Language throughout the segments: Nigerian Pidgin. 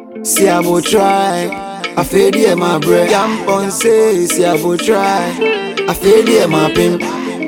See I will try. I feel the my bread. Yampon say, see I will try. I feel the my pimp.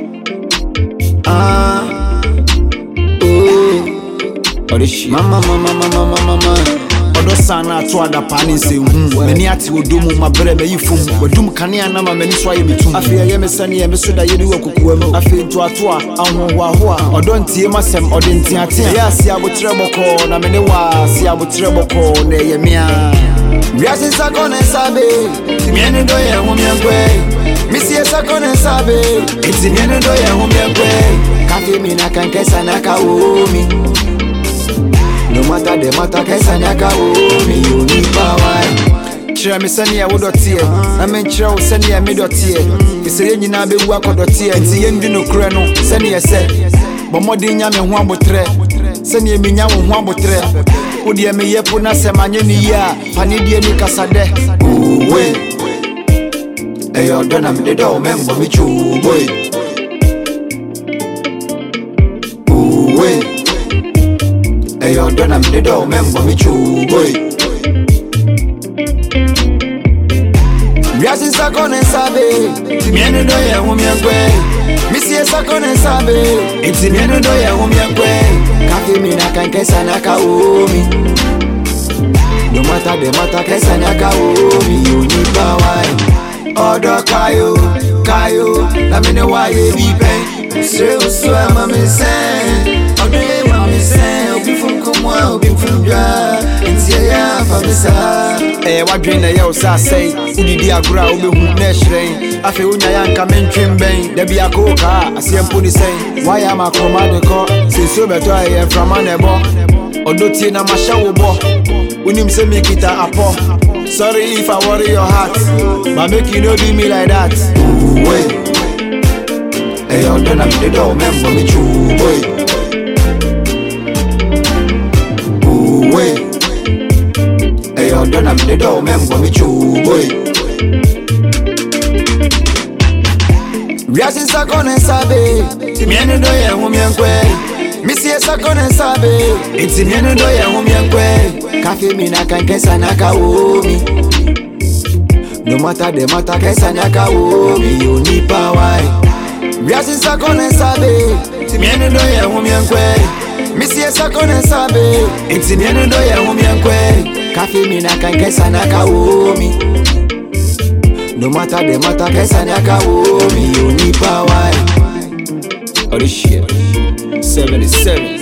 Oh, this shit. Mama. Odo sana to ada pani se mani ati odomu mabre be yifum wadum kane na ma mani so aye betum afia ye mesane ye mesoda ye duwa kukuwa mu afi to atoa ahohoahoa odo ntie masem ode ntiatia ya si abotre boko na mene wa si abotre boko na ye mia wiase sakone sabe timiene do ye hu miankwe misi sakone sabe timiene do ye hu miankwe kafe mi na kankesa na ka omi. No matter the matter, Kaisanyaka, me you need power. Chira me sani ya wodo tie na me chira wo sani ya me do tie iseye nyina be wu akodo tie nti ye ndi no kure no sani ya se bomodi nya me ho abotre sani ya me nya wo ho abotre wo de me yepo na se manye ni ya pani die ni kasade we eyo dona me do membo me chu boy we eyo dona me do membo me chu boy. Wiase sakone sabe, timiene do ye hu miankwe. Misi sakone sabe, timiene do ye hu miankwe. Kafe mi na kankesa na ka omi. No matter the matter, kaisa na ka omi. You need power. Odo kayo, la mene wa ye bi pen. Se uso ama me sen, odo ye ma me sen. Obi fun kumwa, obi fun bia. Ntie ya fa me sa. Wadwen na ye osa sei udidi agura obehu na hyiren afi unya ya nka mentwem ben da bia koka asiempo ni sei waya makroma de ko seso beto aye frama na ebo odotie na masha wo bo unim se me kita apo. Sorry if I worry your heart, but make you no do me like that. Wait, hey, yo, don't have the door, member me true, boy. Wait, hey, yo, don't have the door, member me true, boy. Wiase sakone sabe, timiene do ye hu miankwe. Misi sakone sabe, timiene do ye hu miankwe. Kafe mi na kankesa na ka omi. No matter the matter, kaisa na ka omi. You need power. Wiase sakone sabe, timiene do ye hu miankwe. Misi sakone sabe, timiene do ye hu miankwe. Kafe mi na kankesa na ka omi. No matter the matter, kaisa na ka omi. You need power. Oh this shit 77